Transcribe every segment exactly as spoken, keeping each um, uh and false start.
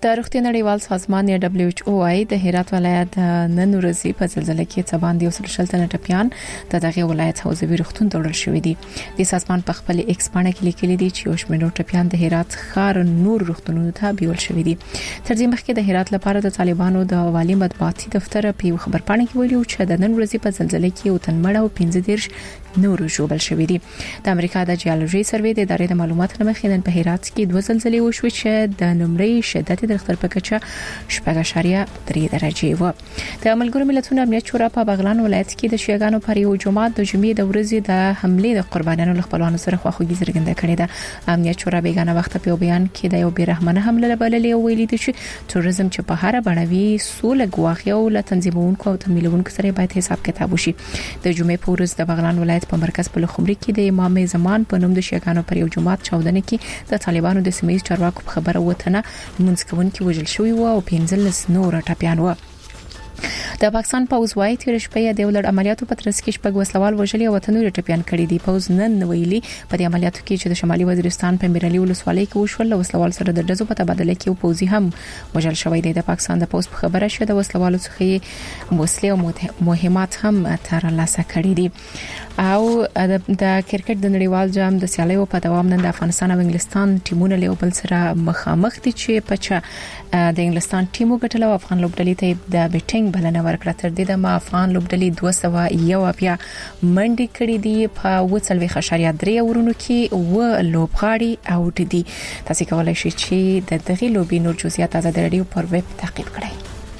د روغتیا نړیوال سازمان یا دبليو ایچ او وايي د هرات ولایت نن ورځې په زلزلې کې څه باندې وسل شلتنه ټپيان د دغه ولایت حوزوي روغتون ته وړل شوې دي. د سازمان په خپل ایکس باندې کې لیکلي دي چې وشمنو ټپيان د هرات ښار نور روغتونونو ته بیول شوې دي. تر دې مخکې د هرات لپاره د طالبانو د والي مطبوعاتي دفتر په خبر پاڼه کې ویلي چې د نن ورځې په زلزلې کې وتن مړ او پنځه دیرش نور ژوبل شوې دي. د امریکا د جیولوژي سروې د ادارې د معلوماتو مخې نن په هرات کې دوه زلزلې وشوې چې د نمرې شدت د خطر په کچه شپږ اعشاریه درې درجه و. د ملګرو ملتونو امنیت شورا په بغلان ولایت کې د شیعاګانو پر یو جماعت د جمعې د ورځې د حمله د قربانیانو خپلوانو سره خواخوږي څرګنده کړې ده. امنیت شورا بیگانه وخت په بیان کې د یو بیرحمانه حمله بللې او ویلي دي چې تروریزم چې په هر بڼوي سول غواخي او ل تنظیمونکو او تمویلونکو سره باید حساب کتاب وشي. د جمعې په ورځ د بغلان ولایت په مرکز په لخمري کې د امام زمان په نوم د شیعاګانو پر یو جماعت چاودنه کې د طالبانو د سیمې چارواکو خبره وته نه منځ کوونکي وژل شوی و او پنځلس نور ټپيان و. د پاکستان پوز وايي چې شپه د ولر عملیاتو په ترڅ کې شپږ وسلوال وژلي او تنور ټپيان کړي دي. پوز نن ویلي په دې عملیاتو کې چې د شمالي وزیرستان په میرالي ولسوالۍ کې وشول وسلوال سره د دزو په تبادله کې او پوزي هم وژل شوی دی. د پاکستان د پوز په خبره شوه د وسلوالو څخه وسلې او مهمات هم تر لاسه کړي دي. او د کرکټ د نړیوال جام د سیالیو په دوام نن د افغانستان او انګلستان ټیمونه له بل سره مخامخ دي چې په چا د انګلستان ټیمو ګټلو افغان لوبډلې ته د بیټینګ بلنه ورکړه. تر دې د ما افغان لوبډلې دوه سوه یو بیا منډي کړې دي په وڅلوي خشاریه درې ورونو کې و لوبغاړي او دي. تاسو کولای شئ چې د دغه لوبي نور جزئیات از د رادیو پر ویب تعقیب کړئ.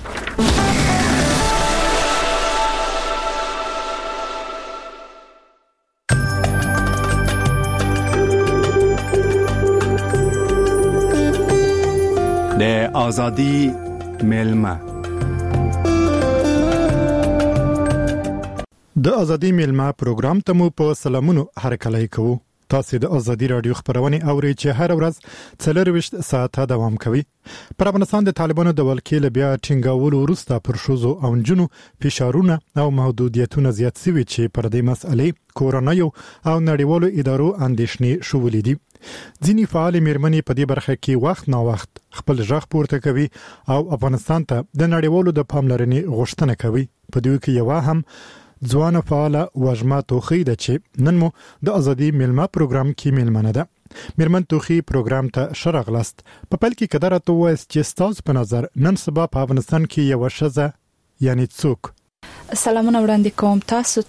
د ازادي میلمه د ازادي میلمه پروګرام ته مو په سلامونو هرکلی کوو. تاسو د ازادي رادیو خبرونه اورئ چې هر ورځ څلرويشت ساعته دوام کوي. پر افغانستان د طالبانو د ولکې بیا ټینګاولو وروسته پر شوزو او جنو فشارونه او محدودیتونه زیات شوي چې پر دې مسئلې کورونا یو او نړیوالو ادارو اندېښنې شولې دي. ځینی فعال میرمنې په دې برخه کې وخت نا وخت خپل ځخ پورته کوي او افغانستان ته د نړیوالو د پاملرنې غوښتنه کوي. په دې کې یو هم ځوان فعال وژما توخی د چې نن مو د ازادي میلمه پروګرام کې میلمنه ده. میرمن توخی پروګرام ته شرغلست په پل کې قدرت توس چې ستاسو په نظر نن سبا په افغانستان کې یو شزه یعنی څوک. سلامونه وړاندې کوم تاسو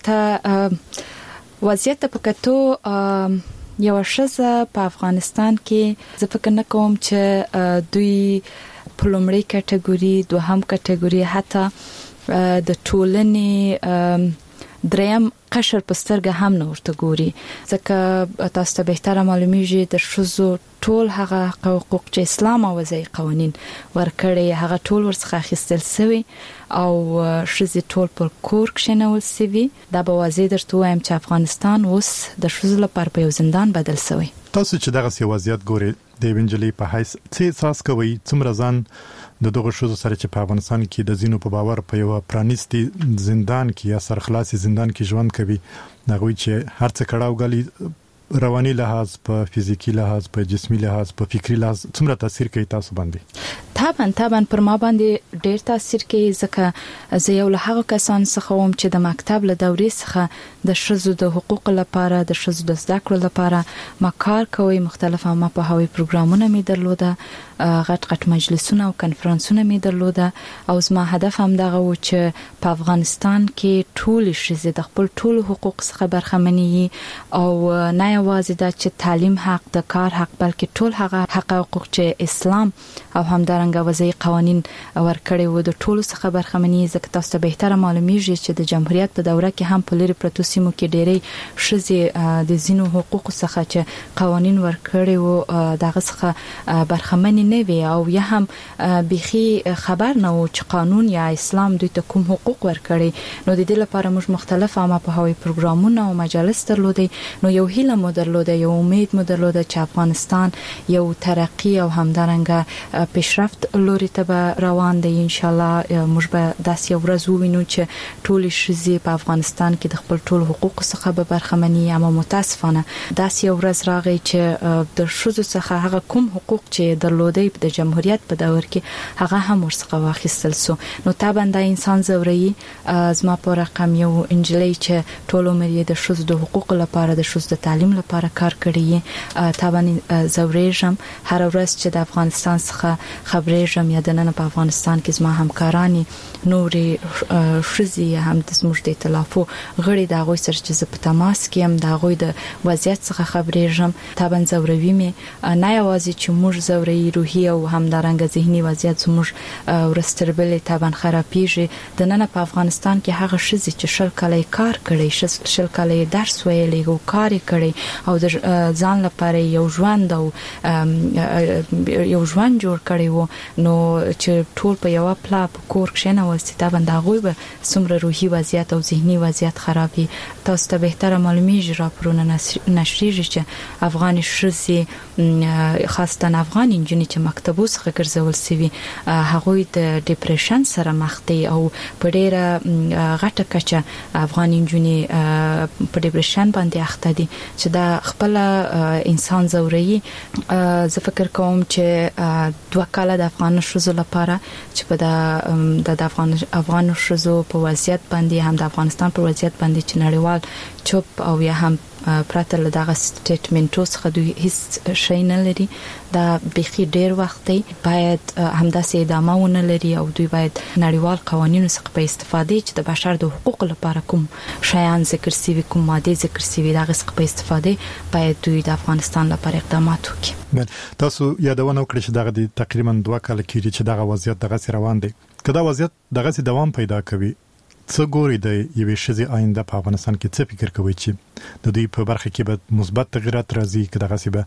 ته. وضعیت په کتو یو شزه په افغانستان کې زه فکر نه کوم چې دوی په لومړی کټګوري دوهم کټګوري حتی د ټولنې دریم قشر په سترګه هم نه ورته ګوري. ځکه تاسو ته بهتره معلومیږي د شذو ټول هغه حقوق چې اسلام او وضعي قوانين ورکړي هغه ټول ورڅخه اخیستل شوی او شذي ټول پر کور کې نه ولسوي. دا به واضح درته وایم چې افغانستان اوس د شذو لپاره په یو زندان بدل شوی. تاسو چې دغه سی وضعیت ګوري د وینجلی په حیث څه احساس کوي څومره ځان د دغه شذو سره چې په افغانستان کې د زینو په باور په یو پرانیستي زندان کې یا سرخلاصي زندان کې ژوند کوي نغوي چې هر څه کړهو غلي رواني لحاظ په فزیکی لحاظ په جسمي لحاظ په فکری لحاظ څومره تاثیر کوي تاسو باندې؟ طبعا طبعا پر ما باندې ډېر تاثیر کوي ځکه زه یو له هغه کسان څخه وم چې د مکتب له دورې څخه د شذو د حقوق لپاره د شذو د زده کړو لپاره ما کار کوي. مختلف ما په هوی پروګرامونه می درلوده غټ غټ مجلسونه او کنفرانسونه می درلوده او زما هدف هم دغه و چې په افغانستان کې ټول شذې د خپل ټول حقوق څخه برخمنې او نه یوازې د چې تعلیم حق د کار حق بلکې ټول هغه حقوق چې اسلام او همدارنګه وضعي قوانين ورکړي وو د ټولو څخه برخمنې. ځکه تاسو ته بهتره معلومیږي چې د جمهوریت په دوره کې هم په لری پروتو سیمو کې ډېرې شذې د زینو حقوق څخه چې قوانين ورکړي وو دغه څخه برخمنې نه وي او یا هم بيخي خبر نه وو چې قانون یا اسلام دوی ته کوم حقوق ورکړي. نو د دې لپاره موږ مختلف عامه په هوی پروګرامونه او مجالس درلودې. نو یو هیله مو درلوده یو امید مو درلوده چې افغانستان یو ترقی او همدارنګه پیشرفت لوري ته روان دی ان شاء الله. موږ به داسې ورځ ووینو چې ټول شذې په افغانستان کې د خپل ټول حقوق څخه به برخمني. اما متاسفانه داسې ورځ راغی چې د شذو څخه هغه کوم حقوق چې درلودي د جمهوریت په دور کې هغه هم ورڅخه واخیستل سو. نو تابند انسان زوري زما په رقم یو انجلۍ چې ټول عمر یې د شذو د حقوق لپاره د شذو د تعلیم لپاره کار کړی. تابند زوريجم هر ورځ چې د افغانستان څخه خبرېږم یا د نن په افغانستان کې زما همکارانی نوري شذي هم د زموږ د ائتلافو غړي د غوي سره چې په تماس کې هم د غوي د وضعیت څخه خبرېږم. تابند زوروي مې نه یوازې چې موږ زوري روحي او هم دارنګ ذهني وضعیت زموږ ورستربلې تابند خرابېږي. د نن په افغانستان کې هغه شذي چې شل کال کار کړي شل کال درس ویلې او کار کړي او د ځان لپاره یو ژوند او یو ژوند جوړ کړي وو نو چې ټول په یو پلا په کور کې نه وسته باندې غوي به سمره روحي وضعیت او ذهني وضعیت خرابي. تاسو ته به معلومیږي راپورونه نشریږي چې افغان شذي خاصه افغان انجنیر چې مکتبو څخه ګرځول سوي هغه د ډیپریشن سره مخ دي او په ډیره غټه کچه افغان انجنیر په ډیپریشن باندې اخته دي چې دا خپل انسان زوري. زه فکر کوم چې دوه کاله د افغان شذو لپاره چې په د افغان افغان شذو په وضعیت باندې هم د افغانستان په وضعیت باندې چې نړیوال چوپ او یا هم پرته له دغه سټیټمنټو څخه دوی هیڅ شي نه لري. دا بخي ډیر وخت دی باید همداسې ادامه ونه لري او دوی باید نړیوال قوانینو څخه په استفاده چې د بشر د حقوقو لپاره کوم شیان ذکر سوي کوم ماده ذکر سوي دغه څخه په استفاده باید دوی د افغانستان لپاره اقدامات وکړي. تاسو یادونه وکړئ چې دغه تقریبا دوه کال کېږي چې دغه وضعیت دغه روان دی. کله وضعیت دغه دوام پیدا کوي څه ګوري د یوې شذي آینده په افغانستان کې څه فکر کوي چې د دې په برخه کې به مثبت تغیرات راځي که دغه څه به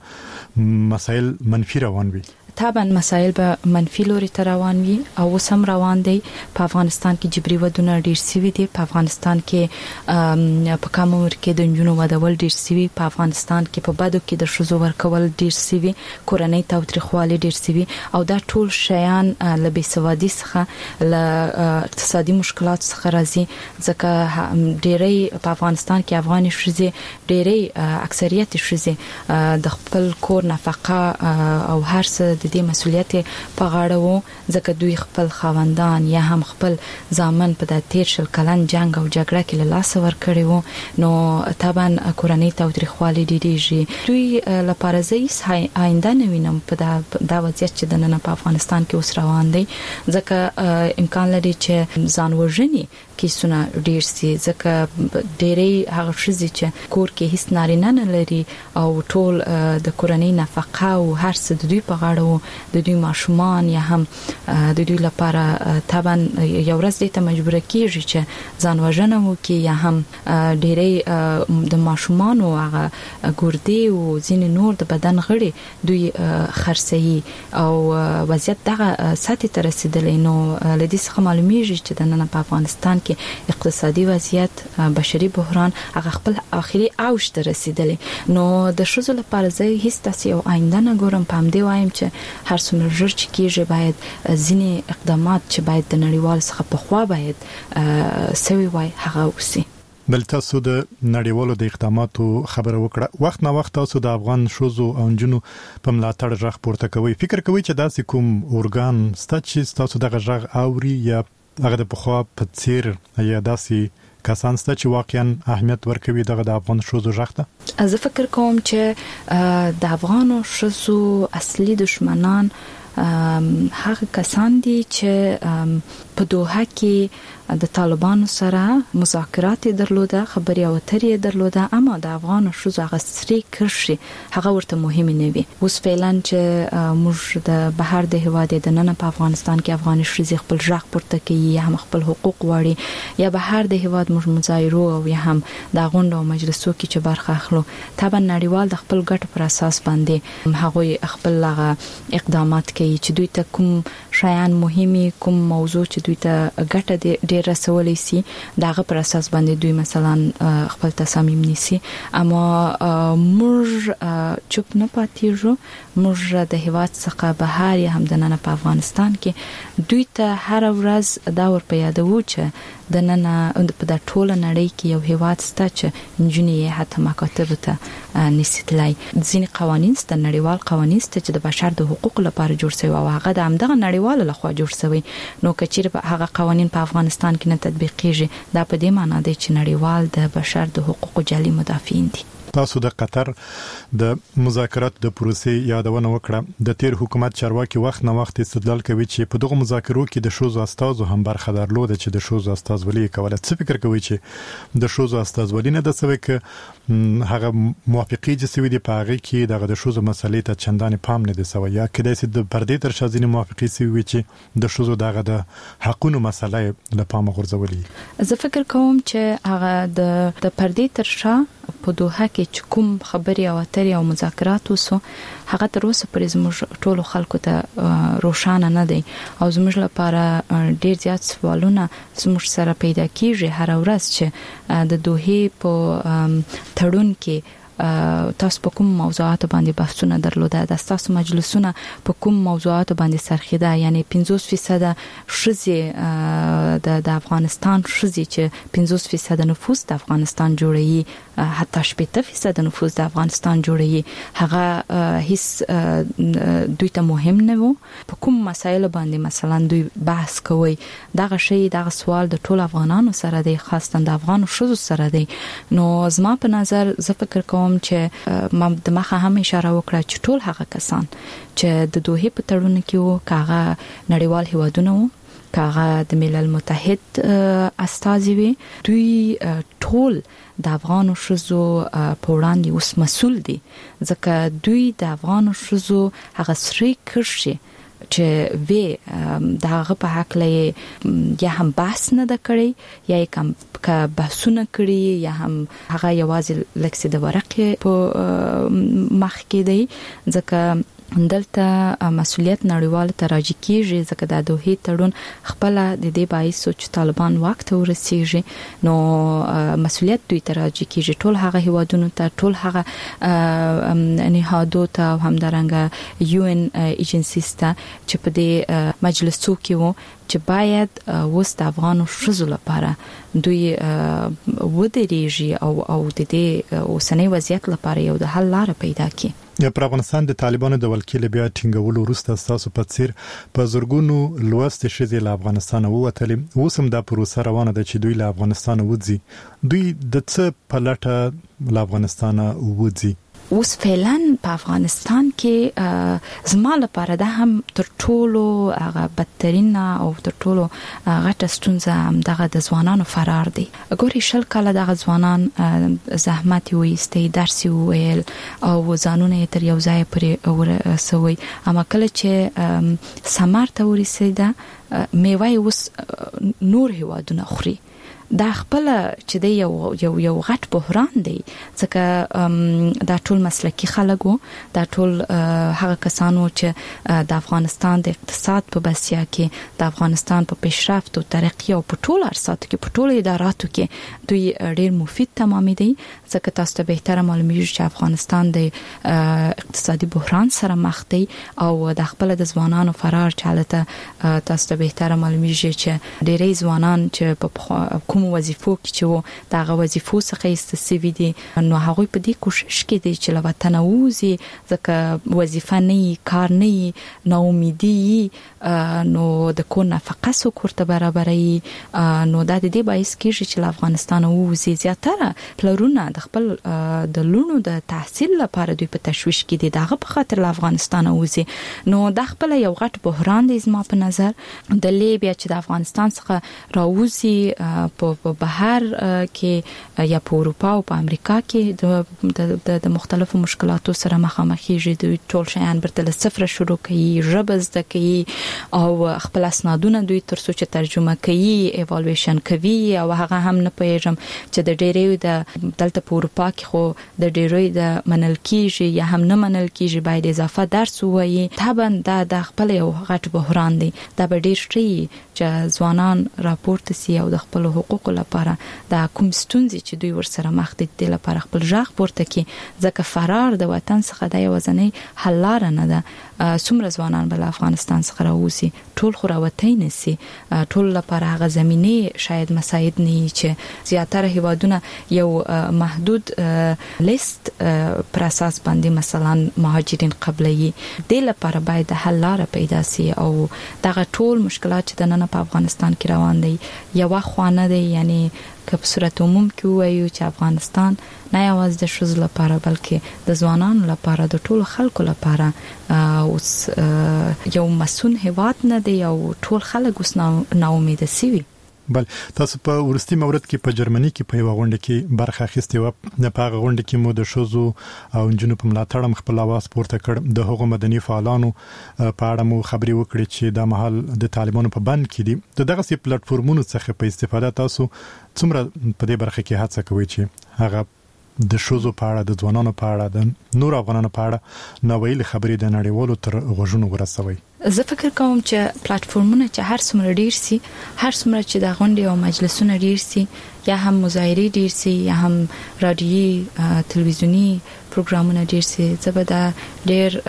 مسایل منفي روان وي؟ طبعا مسایل به منفي لوري ته روان وي او سم روان دي. په افغانستان کې جبري ودونه ډیر سوي دي. په افغانستان کې په کم عمر کې د جنونو ودول ډیر سوي. په افغانستان کې په بدو کې د شذو ورکول ډیر سوي. کورنۍ تاوتریخوالي ډیر سوي او دا ټول شیان له بېسوادي څخه له اقتصادي مشکلات څخه راځي. ځکه ډیری په افغانستان کې افغان شذي ډیری اکثریت شذي د خپل کور نفقه او هر څه د دې مسولیت په غاړه وو ځکه دوی خپل خاوندان یا هم خپل ځامن په د تیر شل کلن جنگ او جګړه کې له لاس ور کړی وو. نو طبعا کورنۍ تاوتریخوالي ډیریږي. دوی لپاره زې آینده نه وینم په دا وضعیت چې د نن په افغانستان کې اوس روان دی ځکه امکان لري چې ځان وژني کیسونه ډیر سي ځکه ډیری هغه شذي چې کور کې هیڅ نارینه نه لري او ټول د کورنۍ نفقه او هر څه د دوی په غاړه وو. د دوی ماشومان یا هم د دوی لپاره طبعا یو ورځ دې ته مجبور کیږي چې ځان وژنه وکړي یا هم ډیری د ماشومان او هغه ګردې او ځینې نور د بدن غړي دوی خرڅي او وضعیت دغه ساتي تر رسیدلې. نو لدې څخه معلومیږي چې د نن په افغانستان کې اقتصادي وضعیت بشري بحران هغه خپل اخري اوج ته رسیدلی. نو د شذو لپاره زه هیڅ تاسو یو آینده نه ګورم. پام دی وایم چې هر څومره ژر چې کېږي باید ځینې اقدامات چې باید د نړیوال څخه په خوا باید سوي وای هغه وسی. بل تاسو د نړیوالو د اقداماتو خبره وکړه. وخت نه وخت تاسو د افغان شذو او جنونو په ملاتړ ژغ پورته کوي. فکر کوي چې داسې کوم اورګان ست چې تاسو دغه ژغ اوري یا هغه د پخوا په څیر یا داسې کسان ست چې واقعا اهمیت ورکوي دغه د افغان شذو ژغ ته؟ زه فکر کوم چې د افغان شذو اصلي دشمنان هغه کسان دي چې په دوحه کې د طالبانو سره مذاکرات درلوده، خبري او اترې درلوده، اما د افغان شذو هغه سری کرشي هغه ورته مهم نه وي. اوس فعلا چې موږ د بهر د هواد د نن په افغانستان کې افغان شذو خپل ژغ پورته کوي یا هم خپل حقوق غواړي یا بهر د هواد موږ مظاهرو او یا هم د غونډو او مجلسو کې چې برخه اخلو، طبعا نړیوال د خپل ګټ پر اساس باندې هغه خپل اقدامات کوي چې دوی ته کوم شیان مهمي، کوم موضوع چې دوی ته ګټه ډیر رسولې سي داغه پر اساس باندې دوی مثلا خپل تصامیم نیسي. اما موږ چوپ نه پاتېږو، موږ د هیواد څخه بهر یا هم د نن په افغانستان کې دوی ته هر ورځ دا ور په یادو چې د نن په د ټوله نړۍ کې یو هیواد ستا چې انجنیری حتی مکاتب ته نسیتلای. ځینې قوانین ست نړیوال قوانین ست چې د بشر د حقوقو لپاره جوړ شوی او هغه د همدغه نړیوال لخوا جوړ شوی. نو کچیر هغه قوانین په افغانستان کې نه تطبیقیږي، دا په دې معنی دی چې نړیوال د بشر د حقوقو جعلي مدافعین دي. تاسو د قطر د مذاکرات د پروسې یادونه وکړه. د تیر حکومت چارواکي وخت نه وخت استدلال کوي چې په دغه مذاکرو کې د شوزو استازو هم برخه درلوده چې د شوزو استازولي کوله. څه فکر کوي چې د شوزو استازولي نه د سوي ک هغه موافقي چې سوي د پاغي کې دغه د شوزو مسلې ته چندانې پام نه دي سوي، یا کله چې د پردې تر شازینه موافقي سوي چې د شوزو دغه د حقونو مسلې له پام غورځولي؟ زه فکر کوم چې هغه د د پردې تر شا په دوحه کې چې کوم خبري او اترې او مذاکرات وسو هغه تر اوسه پرې زموږ ټولو خلکو ته روښانه نه دی او زموږ لپاره ډیر زیات سوالونه زموږ سره پیدا کیږي هر ورځ چې د دوحه په تړون کې تاسو په کوم موضوعات باندې بحثونه درلوده، د تاسو مجلسونه په کوم موضوعات باندې سرخیده، یعنی پنځوس فیصد شذې د افغانستان شذې چې پنځوس فیصد نفوس د افغانستان جوړي، حتی شپږ فیصد نفوس د افغانستان جوړي، هغه هیڅ دوی ته مهم نه وو. په کوم مسایل باندې مثلا دوی بحث کوي، دغه شی دغه سوال د ټول افغانانو سره دی، خاصه د افغانو شذو سره دی. نو زما په نظر زه فکر کوم چې ما د مخه هم اشاره وکړه چې ټول هغه کسان چې د دوحه په تړون کې وو، کاغه نړیوال هیوادونه وو، کاغه د ملل متحد استازي وي، دوی ټول د افغانو شذو په وړاندې اوس مسؤل دي، ځکه دوی د افغانو شذو هغه سری کرشي چې وی داغه په حق لې یا هم بحث نه د کړی یا کوم کا بحثونه کړی یا هم هغه یوازې لکسي د ورقه په مخ کې دی، ځکه دلته مسؤلیت نړیوال ته راځي کیږي، ځکه د دوحه تړون خپل د دې باعث چې طالبان وخت ورسیږي نو مسؤلیت دوی ته راځي کیږي، ټول هغه هیوادونو ته، ټول هغه نهادو ته او همدارنګه یو ان ایجنسیز ته چې په دې مجلسو کې وو چې باید وست افغانو شذو لپاره دوی ودرېږي او او د دې اوسنۍ وضعیت لپاره یو د حل لار پیدا کړي. په افغانستان د طالبانو د ولکې بیا ټینګولو وروسته تاسو په څیر په زورګونو لوست شې له افغانستان ووتلې، اوس هم دا پروسه روانه ده چې دوی له افغانستان وځي. دوی د څه په لټه له افغانستان وځي؟ اوس فعلا په افغانستان کې زما لپاره دا هم تر ټولو هغه بدترین او تر ټولو غټه ستونزه هم دغه د ځوانانو فرار دی. ګوري شل کاله دغه ځوانان زحمت وایستي، درس ویل او ځانونه تر یو ځای پرې ورسوي، اما کله چې سمار ته ورسېده میوه اوس نور هیوادونه خوري. دا خپل چې دی یو یو یو غټ بحران دی، ځکه دا ټول مسلکی خلکو، دا ټول هغه کسانو چې د افغانستان د اقتصاد په بسیا کې، د افغانستان په پیشرفت او ترقی او په ټول ارساتو کې، په ټول اداراتو کې دوی ډیر مفید تمامي دي، ځکه تاسو ته بهتره معلومیږي چې افغانستان د اقتصادي بحران سره مخ دی او د خپل د ځوانانو فرار چالته تاسو ته بهتره معلومیږي چې ډیری ځوانان چې په کوم وظیفو کې چې وو دغه وظیفو څخه استفادې دي، نو هغه په دې کوشش کې دي چې له وطن ووزي، ځکه وظیفه نه کار نه نو امیدي نو د کو نفقه سو کوړه برابرۍ، نو د دې باعث کېږي چې له افغانستان ووزي. زیاتره پلرونه د خپل د لونو د تحصیل لپاره دوی په تشويش کې دي، دغه په خاطر له افغانستان ووزي. نو د خپل یو غټ بحران دی زما په نظر. د لیبیا چې د افغانستان څخه راوځي په په بهر کې یا په اروپا او په امریکا کې د د مختلفو مشکلاتو سره مخامخېږي. دوی ټول شیان برته صفر شروع کوي، ژبه زده کوي او خپل اسنادونه دوی ترڅو چې ترجمه کوي، ایوالویشن کوي او هغه هم نه پېژم چې د ډېرې د دلته په اروپا کې خو د ډېرې د منل کېږي یا هم نه منل کېږي، باید اضافه درس وایي. طبعا دا د خپل یو غټ بحران دی. دا به ډېر شي چې ځوانان راپورته سي او د خپل حقوقو لپاره د کوم ستونزې چې دوی ورسره مخ دي د لپاره خپل ژغ پورته کړي، ځکه فرار د وطن څخه د یوازنۍ حل لار نه ده. څومره ځوانان بل افغانستان څخه راوځي، ټول خو راوتی نه سي، ټول لپاره هغه زمینه شاید مساعد نه چې زیاتره هیوادونه یو محدود لیست پر اساس باندې مثلا مهاجرین قبلي. د لپاره باید حل لار پیدا سي او دغه ټول مشکلات چې د نن په افغانستان کې روان دي یو خوانه دي. یعنی که په صورت عموم کې وایو چې افغانستان نه یوازې د ښځو لپاره بلکې د ځوانانو لپاره د ټولو خلکو لپاره اوس یو مسون هیواد نه دی او ټول خلک اوس نا امیده سوي. بل تاسو په ورستي مورد کې په جرمني کې په یو غونډه کې برخه اخیستې و. د پاغه غونډه کې مو د شوزو او جنونو په ملاتړ خپل आवाज پورته کړ. د هغو مدني فعالانو په اړه مو خبري وکړې چې د محل د طالبانو په بند کې دي. دغه سي پلیټ فارمونو څخه په استفاده تاسو څومره په دې برخه کې هڅه کوي چې هغه د شوزو په اړه، د ځوانانو په اړه، د نور افغانانو په اړه نوویل خبرې د نړیوالو تر غوږونو ورسوي؟ زه فکر کوم چې پلیټ فارمونه چې هر څومره ډیر سي، هر څومره چې د غونډې او مجلسونه ډیر سي، یا هم مظاهرې ډیر سي، یا هم رادیوي تلویزیونی پروګرامونه ډیر سي، زبدا ډیر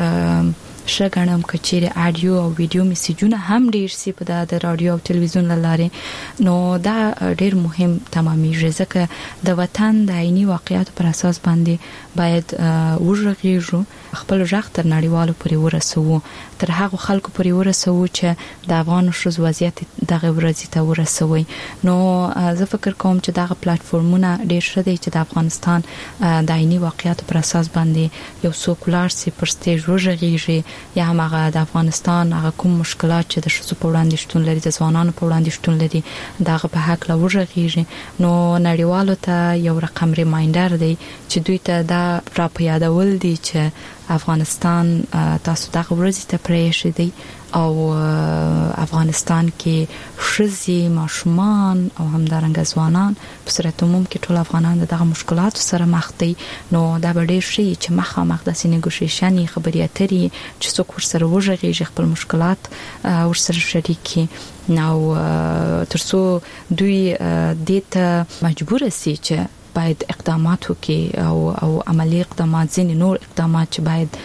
شګنم کچېره اډیو او ویډیو میسجونه هم ډیر سي په د رادیو او تلویزیون لاره. نو دا ډیر مهم تمامېږي ځکه د وطن د عیني واقعیت پر اساس باندې باید ورغېږو، خپل ژغ تر نړیوالو پورې ورسوو، تر هغه خلکو پورې ورسوو چې د افغان ښځو وضعیت دغه ورځې ته ورسوي. نو زه فکر کوم چې دغه پلیټ فارمونه ډیر ښه دي چې د افغانستان د عیني واقعیت پر اساس باندې یو سوکولار سي پر سټیج ورغېږي، یا هم هغه د افغانستان هغه کوم مشکلات چې د ښځو په وړاندې شتون لري، د ځوانانو په وړاندې شتون لري، دغه په حق لا ورغېږي. نو نړیوالو ته یو رقم ریمایندر دی چې دوی ته دا را په یادول دي چې افغانستان تاسو دغه ورځې ته پرېښی دی او افغانستان کې ښځې، ماشومان او همدارنګه ځوانان په صورت عموم کې ټول افغانان دغه مشکلاتو سره مخ دي. نو دا به ډېر شي چې مخامخ داسې نیګوشیشن خبرې اترې چې څوک ورسره وغږېږي، خپل مشکلات ورسره شریک کړي، نو ترڅو دوی دې ته مجبور سي چې باید اقدامات وکړي او او عملی اقدامات، ځینې نور اقدامات چې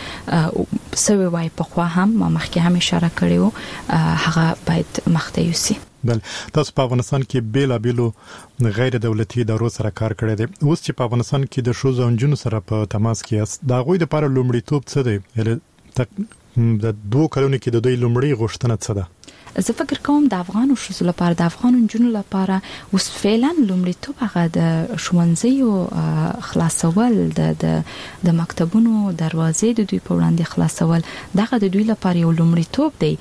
باید سوي وای په خوا هم ما مخکې هم اشاره کړې و هغه باید مخته یوسي. بل تاسو په افغانستان کې بیل بیلو غیر دولتي ادارو سره کار کړی دی. اوس چې په افغانستان کې د شوزو او جنونو سره په تماس کې یاست، دا غوي د لپاره لومړیتوب څه دی؟ یعنی د دوه کلونو کې د دوی لومړی غوښتنه څه ده؟ زه فکر کوم د افغانو ښځو لپاره، د افغانو نجونو لپاره اوس فعلا لومړیتوب هغه د ښوونځیو خلاصول، د د مکتبونو دروازې د دوی په وړاندې خلاصول، دغه د دوی لپاره یو لومړیتوب دی.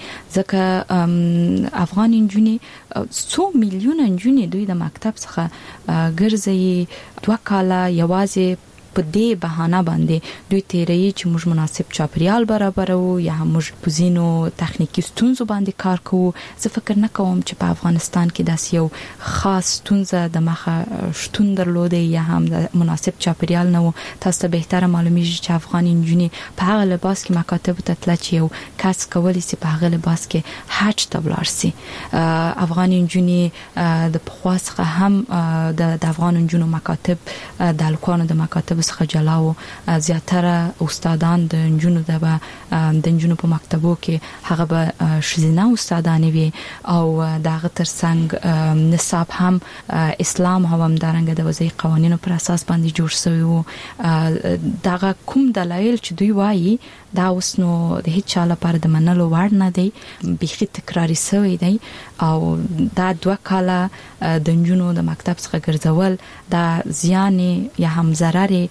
ځکه افغان نجونې څو میلیونه نجونې دوی د مکتب څخه ګرځي، دوه کاله یوازې په دې بهانه باندې دوی تیري چې موږ مناسب چاپریال برابرو یا موږ په زینو تخنیکی ستونزو باندې کار کوو. زه فکر نه کوم چې په افغانستان کې داسې یو خاص ستونزه د مخه شتون درلوده یا هم د مناسب چاپریال نه و. تاسو ته بهتره معلومیږي چې افغان نجونې په هغه لباس کې مکاتب ته تل چې یو کس کولی سي په هغه لباس کې حج ته ولاړ سي. افغان نجونې د پخوا څخه هم د افغان نجونو مکاتب د الکوانو د مکاتب څخه جلاو، زیاتره استادان د نجونو د د نجونو په مکتبو کې هغه به شزینه استادان وي او دغه ترڅنګ نصاب هم اسلام هم دارنګ د وضعي قوانینو پر اساس باندې جوړ شوی وو. دغه کوم دلایل چې دوی وایي دا اوس نو د هیڅ چا لپاره د منلو وړ نه دی، بيخي تکراری شوی دی او دا دوه کاله د نجونو د مکتب څخه ګرځول دا زیان یا هم ضرر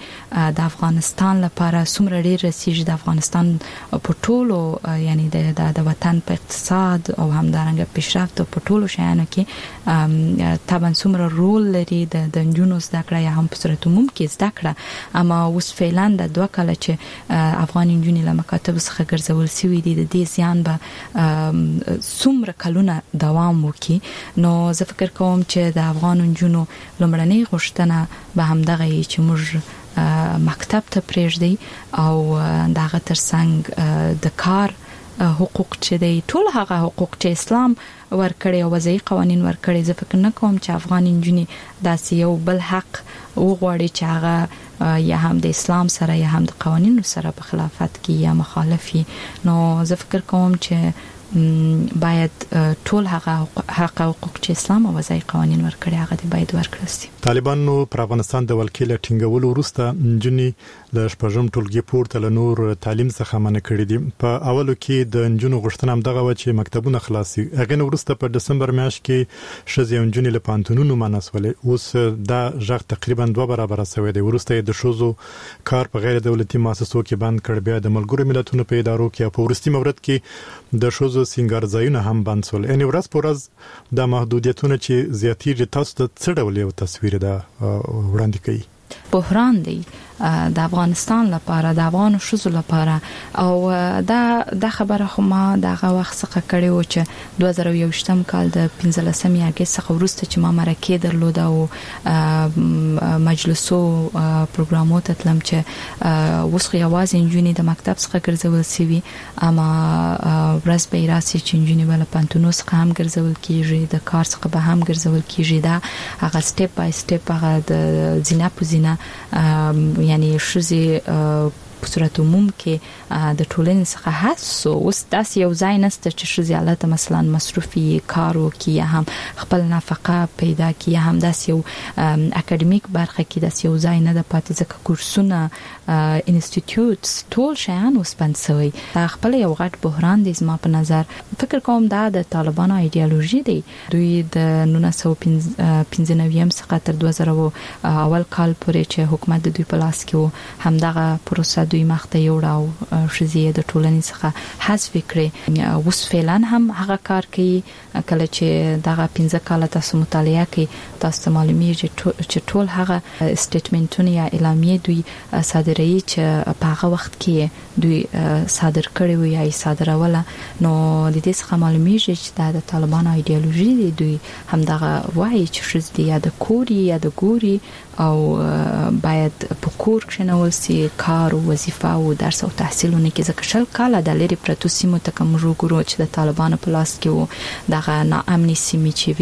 د افغانستان لپاره څومره ډیر رسیږي د افغانستان په ټولو یعنی د د وطن په اقتصاد او همدارنګه پیشرفت په ټولو شیانو کې طبعا څومره رول لري د د جنونو زده کړه یا هم په صورت عموم کې زده کړه. اما اوس فعلا د دوه کال چې افغان انجونې له مکاتب څخه ګرځول شوی دي د دې زیان به څومره کلونه دوام وکړي. نو زه فکر کوم چې د افغان انجونو لمړنۍ غوښتنه به همدغه چې موږ مکتب ته پرېږدي او دغه ترڅنګ د کار حقوق چې دی ټول هغه حقوق چې اسلام ورکړي او وضعي قوانين ورکړي. زه فکر نه کوم چې افغان انجونې داسې یو بل حق وغواړي چې هغه یا هم د اسلام سره یا هم د قوانینو سره په خلافت کې یا مخالفي. نو زه فکر کوم چې باید ټول هغه حق او حقوق چې اسلام او وضعي قوانين ورکړي هغه دی باید ورکړل شي. طالبانو پر افغانستان د ولکې له ټینګولو وروسته انجونې له شپږم ټولګي پورته له نور تعلیم څخه منع کړي دي. په اولو کې د انجونو غوښتنه هم دغه و چې مکتبونه خلاصي. هغه وروسته په دسمبر میاشت کې شذ انجونې له پانتونونو مناسولې. اوس دا ژغ تقریبا دوه برابر شوی دی. ورسته د شوزو کار په غیر دولتي مؤسسو کې بند کړ. بیا د ملګرو ملتونو په ادارو کې په ورستي مورد کې د شوزو سنگار ځایونه هم بند شول. ان ورځ پر ورځ د محدودیتونو چې زیاتېږي تاسو ته څه ډول یو تصویر ده وړاندې کوي؟ بحران دی د افغانستان لپاره د افغان شوزو لپاره او دا د خبره خو ما دغه وخت څخه کړی و چې دوه زره یو شتم کال د پنځلسمې اگست څخه وروسته چې ما مرکه درلود او مجلسو پروګرامو ته تلم چې وسخه یوازې انجونې د مکتب څخه ګرځول سوي اما ورځ به راسي چې انجونې ول پانتونو څخه هم ګرځول کیږي د کار څخه به هم ګرځول کیږي. دا هغه سټپ بای سټپ هغه د زینا پوزینا یعنی شوزي په صورت عموم کې د ټولنې څخه حسو اوس داس یو ځای نسته چې شوزي حالت مثلا مصرفي کارو کې یا هم خپل نفقه پیدا کې یا هم داس یو اکیډمیک برخه کې داس یو ځای نه د پاتې ځکه کورسونه انسټیټیوټس ټول شیان وسپنسوي. خپل یو غټ بحران دی زما په نظر. فکر کوم دا د طالبانو ایدئولوژي دی. دوی د نولس سوه پنځه نوي څخه تر دوه زره اول کال پورې چې حکومت د دوی په لاس کې و همدغه پروسه دوی مخته یوړاو شزیه د ټولنې څخه حذف کړي. اوس فعلا هم هغه کار کوي. کله چې دغه پنځه کاله تاسو مطالعه کوي تاسو معلومیږي چې ټول هغه سټیټمنټونه یا اعلامیه دوی صادروي چې په هغه وخت کې دوی صادر کړي وي یا صادروله. نو د دې څخه معلومیږي چې دا د طالبانو ایدئولوژي دی. دوی هم دغه وایي چې شزدي یا د کوري یا د ګوري او باید په کور کې نو سي کار او وظیفه او درس او تحصیلونه کې ځکه شل کاله د لری پرتو سیمو ته کوم ورګورو چې د طالبانو په لاس کې وو دغه ناامني سیمې چې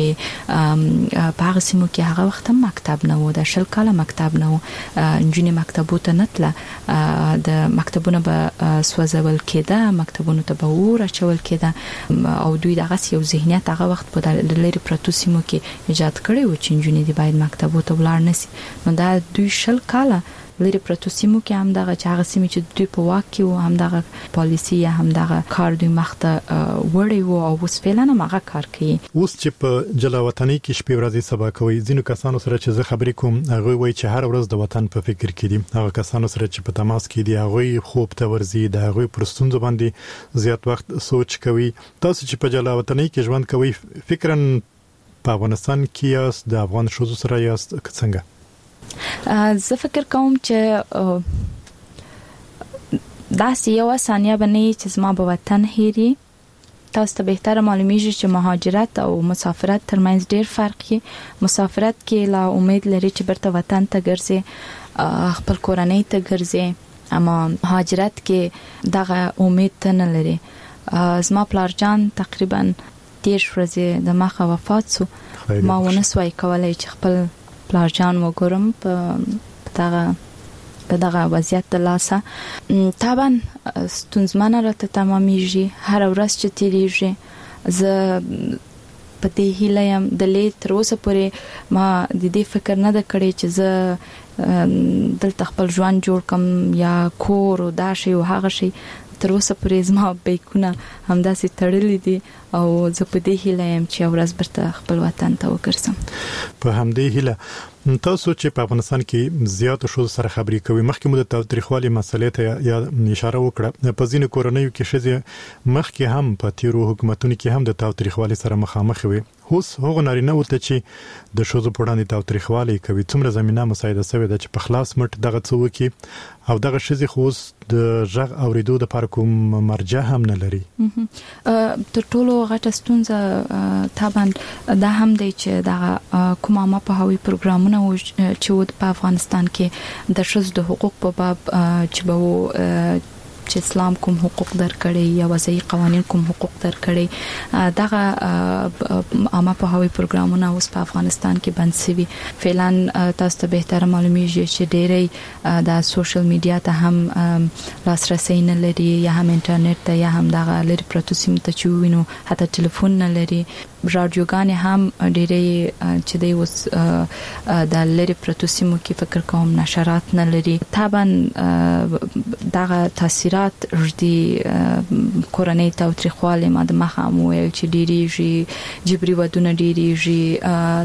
وي په هغه سیمو کې هغه وخت مکتب نه وو. د شل کاله مکتب نه وو. انجونې مکتبو ته نتله د مکتبونو به سوځول کېده مکتبونو ته به ور اچول کېده او دوی دغه یو ذهنیت هغه وخت په لری پرتو سیمو کې ایجاد کړی و چې انجونې دی باید مکتبو ته ولاړ نشي. نو دا دوی شل کاله لري پرتو سیمو کې هم دغه چې هغه سیمې چې دوی په واک کې وو هم دغه پالیسی یا هم دغه کار دوی مخته وړي وو او اوس فعلا هغه کار کوي. اوس چې په جلا وطني کې شپې ورځې سبا کوي ځینو کسانو سره چې زه خبرې کوم هغه وایي چې هر ورځ د وطن په فکر کې دي. هغه کسانو سره چې په تماس کې دي هغه خوب ته ورزي د هغه پرستونځ باندې زیات وخت سوچ کوي. تاسو چې په جلا وطني کې ژوند کوي فکرن په افغانستان کې یاست د افغان شوزو سره یاست څنګه؟ زه فکر کوم چې دا یو ثانیه باندې چې زما په وطن هېري. تاسو ته به تر معلومیږي چې مهاجرت او مسافرت ترمنځ ډېر فرق دی. مسافرت کې لا امید لري چې برته وطن ته ګرځي خپل کورنۍ ته ګرځي اما مهاجرت کې دغه امید ته نه لري. زما پلار جان تقریبا ډېر ورځې د مخه وفات شو. ما ونه سوای کولای چې خپل پلار جان وګورم په دغه په دغه وضعیت د لاسه. طبعا ستونزمنه راته تمامېږي هر ورځ چې تیریږي. زه په دې هیله یم د لې تر اوسه پورې ما د دې فکر نه د کړی چې زه دلته خپل ژوند جوړ کم یا کور او دا شی او هغه شی. تر اوسه پورې زما بیکونه همداسې تړلې دي او زه په دې هیله یم چې ورځ برته خپل وطن ته وګرځم. په همدې هیله تاسو چې په افغانستان کې زیات شو سره خبري کوي مخکې مو د تاوتریخوالي مسلې ته یا اشاره وکړه په ځینو کورنیو کې شې مخکې هم په تیرو حکومتونو کې هم د تاوتریخوالي سره مخامخ وي اوس هغه نارینه ورته چې د شوزو په وړاندې تاوتریخوالي کوي څومره زمينه مساعده شوی د چې په خلاص مټ دغه څه وکي او دغه شزي خوس د ژغ اوریدو د پر کوم مرجع هم نه لري تر ټولو غټه ستونزه طبعا دا هم دی چې دا کومه ما په هوی پروګرامونه چې په افغانستان کې د شوز د حقوق په باب چې به چې اسلام کوم حقوق درکړي یا وضعي قوانين کوم حقوق درکړي دغه عامه په هوی پروګرامونه اوس په افغانستان کې بند شوي فعلا تاسو ته به تر معلومیږي چې ډېری د سوشل میډیا ته هم لاسرسي نه لري یا هم انټرنیټ ته یا هم دغه لري پروتو سیم ته چوینو حتی ټلیفون نه لري رادیوګان هم ډېری چې دی اوس د لري پروتو سیمو کې فکر کوم نشرات نه لري طبعا دغه تاثیرات ردی کورنۍ تاوتریخواله ماده مخامو چې ډېری جبري ودونه ډېری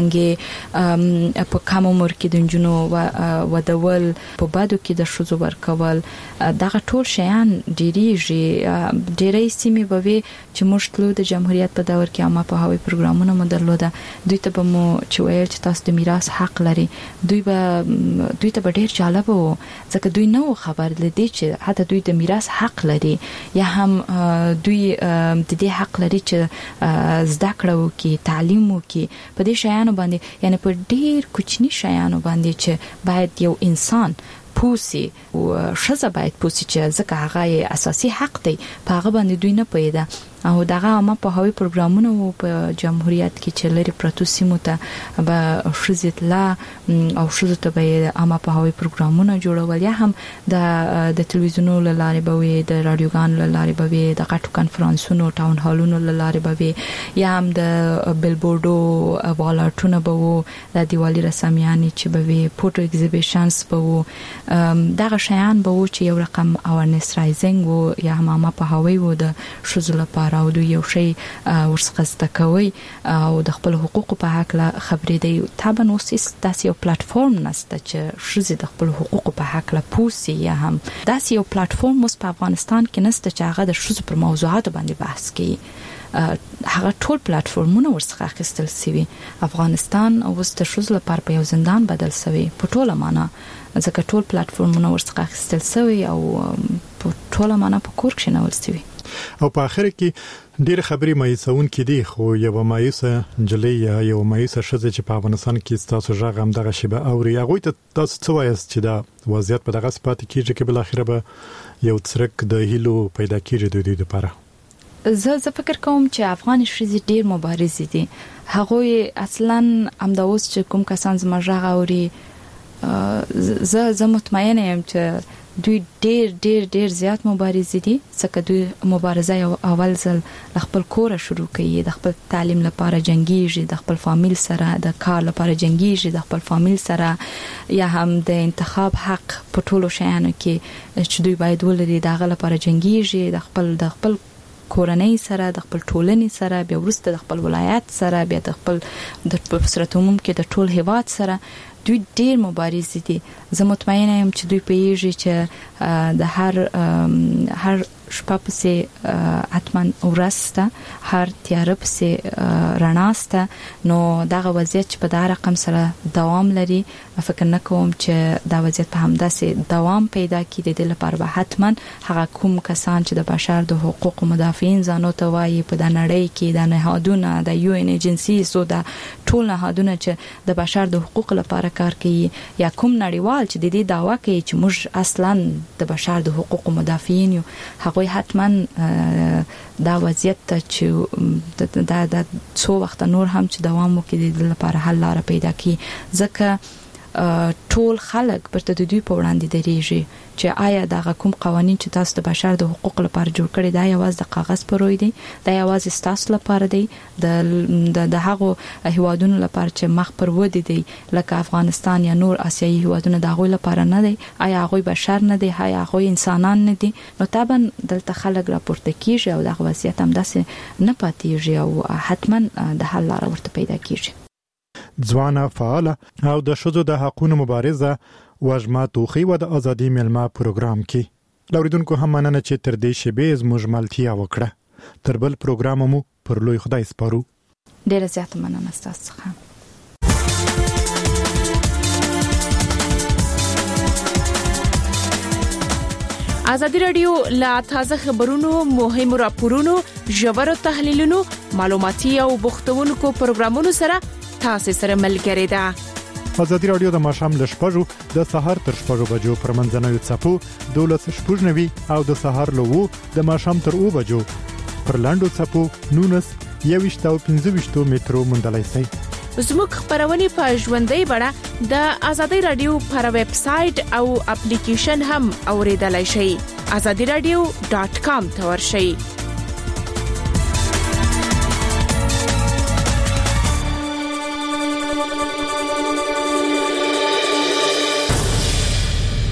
ترڅنګ په کوم عمر کې د جنونو ودول په بادو کې د شوزو ورکول دغه ټول شیان ډېری ډېری سیمې بوي چې مشتلو د جمهوریت په دور کې عامه په هوی پروګرامونه مدلوده دوی ته به مو چې ویل چې تاسو د میراث حق لري دوی به دوی ته ډېر جالب وو ځکه دوی نو خبر لدی چې حتی دوی د میراث حق لري یا هم دوی د دې حق لري چې زده کړه وکړي تعلیم وکړي په دې شیانو باندې یعنی په ډېر کوچني شیانو باندې چې باید یو انسان پوسی او شزه باید پوسی چې ځکه هغه اساسي حق دی په هغه باندې دوی نه پیدا او دغه عامه په هوی پروګرامونه په جمهوریت کې چې لري پروتو سیمو ته به شزت لا او شزت ته به عامه په هوی پروګرامونه جوړول یا هم د د ټلویزیونونو لارې به وي د رادیوګانو لارې به وي د غټو کانفرنسونو ټاون هالونو لارې به وي یا هم د بیلبورډو والارټونو به وو د دیوالي رسمیانې چې به وي فوټو ایگزیبیشنز به وو دغه شیان به وو چې یو رقم اوورنس رایزینګ وو یا هم عامه په هوی وو د شزو لپاره او دوی یو شی ورڅخه زده کوي او د خپل حقوقو په حق لا خبرې دی طبعا اوس داسې یو پلیټفارم نشته چې شزه د خپل حقوقو په حق لا پوسی یا هم داسې یو پلیټفارم اوس په افغانستان کې نشته چې هغه د شزو پر موضوعاتو باندې بحث کوي هغه ټول پلیټفارمونه ورڅخه اخیستل شوی افغانستان اوس د شزو لپاره په یو زندان بدل شوی په ټوله معنا ځکه ټول پلیټفارمونه ورڅخه اخیستل شوی او په ټوله معنا په کور کې نه ولستوي او په اخر کې ډېر خبرې مایسون کې دي خو یو مایسه جلې یا یو مایسه شزه چې په افغانستان کې تاسو ژغ هم دغه شی به اوري هغه ته تاسو څه وایست چې دا وضعیت په دغه سپات کې چې بل اخره به یو څرک د هیلو پیدا کیږي د دې لپاره زه زه فکر کوم چې افغان شزه ډېر مبارز دي هغه اصلا امداوس چې کوم کسان زما ژغ اوري زه زه مطمئنه یم چې دوی ډېر ډېر ډېر زیات مبارز دي ځکه دوی مبارزه یو اول ځل خپل کور شروع کوي د خپل تعلیم لپاره جنگیږي د خپل فامیل سره د کار لپاره جنگیږي د خپل فامیل سره یا هم د انتخاب حق په ټولو شیانو کې چې دوی باید ولري دغه لپاره جنگیږي د خپل د خپل کورنۍ سره د خپل ټولنې سره بیا ورسته د خپل ولایت سره بیا د خپل د صورت عموم کې د ټول هیواد سره دوی ډېر مبارز دي زه مطمئنه یم چې دوی پیږي چې د هر هر شپه پسې اتمن ورسته هر تیار پسې رڼاسته نو دغه وضعیت چې په دا رقم سره دوام لري فکر نه کوم چې دا وضعیت په همداسې دوام پیدا کړي د لپاره به حتما هغه کوم کسان چې د بشر د حقوقو مدافعین ځانو ته وایي په د نړۍ کې د نهادونو د یو ان ایجنسی سو د ټول نهادونو چې د بشر د حقوقو لپاره کار کوي یا کوم نړیوال چې د دې دعوا کوي چې موږ اصلا د بشر د حقوقو مدافعین یو هغه حتما دا وضعیت ته چې دا د څو وخت نور هم چې دوام وکړي د لپاره حل لاره پیدا کړي ځکه ټول خلک پرته د دوی په وړاندې درېږي چې آیا دا کوم قوانين چې تاسو د بشر د حقوقو لپاره جوړ کړی دا یوازې د کاغذ پروي دي دا یوازې تاسو لپاره دی د د هغه هیوادونو لپاره چې مخ پر ودی دي لکه افغانستان یا نور آسیایي هیوادونه دا غوي لپاره نه دي آیا هغه بشر نه دي آیا هغه انسانان نه دي نو طبعا دلته خلک راپورته کیږي او د وضعیت هم داسې نه پاتېږي او حتما د حل لاره ورته پیدا کیږي ځوانه فعال او د شذو د حقوقو مبارزه وجمه توخي و د ازادي ملما پروګرام کې لوریدونکو هم مننه چې تر دې شبې زموږ ملتیا وکړه. تر بل پروګرام مو پر لوی خدای سپارو. ډیره زیاته مننه تاسو څخه. ازادي رادیو لا تازه خبرونو، مهمو راپورونو، ژورو تحلیلونو، معلوماتي او بوختونکو پروګرامونو سره تاسو سره ملګری ده. ازادي رادیو د ماشام ل شپږو د سهار تر شپږو بجو پر منځنوي څپو دولس شپږنوي او د سهار له وو د ماشام تر او بجو پر لاندو څپو نونس یويشت او پنځه ویشت مترو مندلای سي. زموږ خبرونه په ژوندۍ بڼه د ازادي رادیو پر ویب سټ او اپلیکیشن هم اوریدلای شئ. azadi radio dot com ته ورشئ.